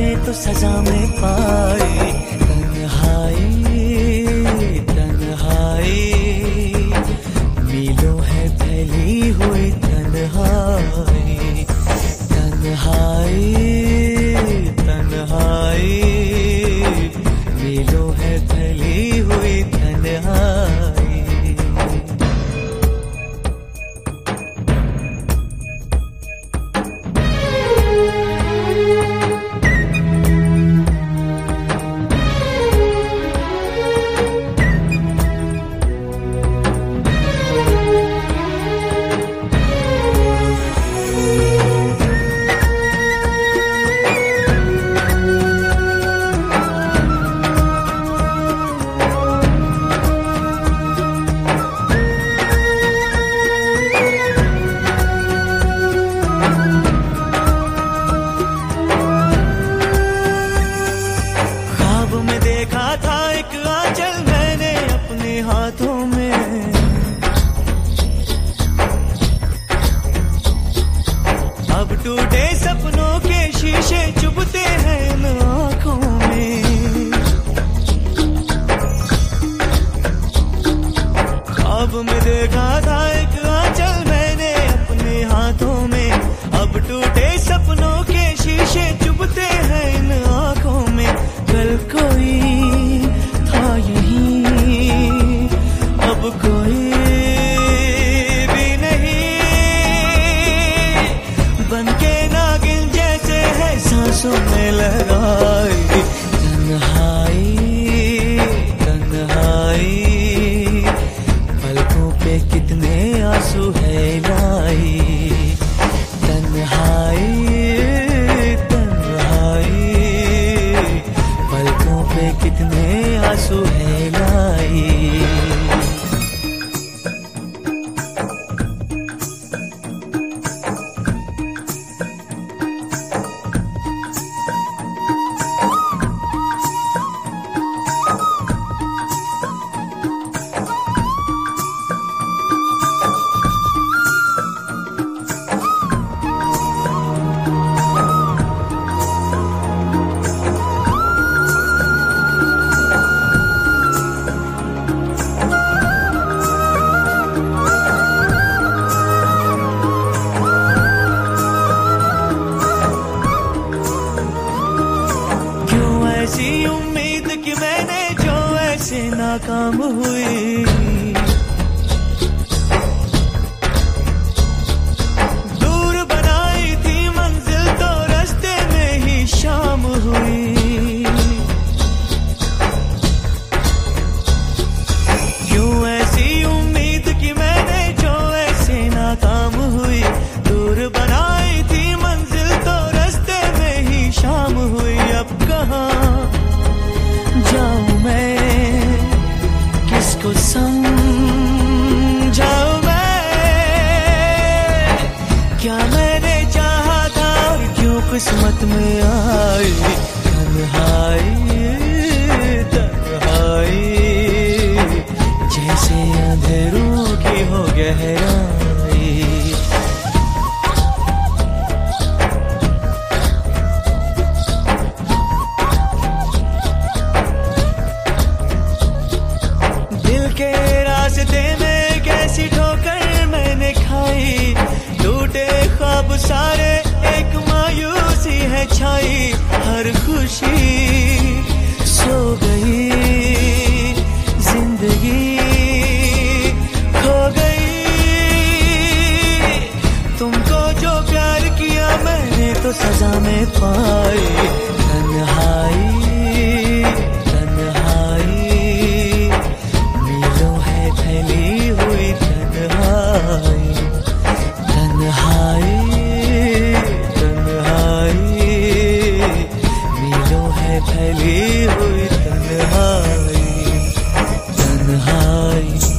मैंने तो सजा में पाई। तन्हाई तन्हाई, मीलों है फैली हुई तन्हाई। तन्हाई तन्हाई, मीलों है फैली हुई तन्हाई। हाथों में अब टूटे सपनों के शीशे चुभते हैं इन आँखों में। ख्वाब में देखा था एक आंचल मैंने अपने हाथों में, अब टूटे सपनों के शीशे चुभते हैं इन आँखों में। कल कोई था यही, अब कोई भी नहीं, बनके नागिन जैसे है सांसों में लगाई। तन्हाई तन्हाई, पलकों पे कितने आंसू है लाई। तन्हाई तन्हाई, पलकों पे कितने आंसू है लाई। ऐसी उम्मीद कि मैंने जो ऐसे नाकाम हुई, दूर बनाई थी मंजिल तो रास्ते में ही शाम हुई। क्यों ऐसी उम्मीद कि मैंने जो ऐसे नाकाम हुई, दूर बनाई थी मंजिल तो रास्ते में ही शाम हुई। अब कहाँ जाऊं मैं, किसको समझाऊं मैं, क्या मैंने चाहा था और क्यों किस्मत में आई। तन्हाई तन्हाई, जैसे अंधेरों की हो गहराई। के रास्ते में कैसी ठोकर मैंने खाई, टूटे ख्वाब सारे एक मायूसी है छाई। हर खुशी सो गई, जिंदगी खो गई। तुमको जो प्यार किया मैंने तो सजा में पाई। तन्हाई फैली हुई तन्हाई। तन्हाई तन्हाई, मीलों है फैली हुई तन्हाई। तन्हाई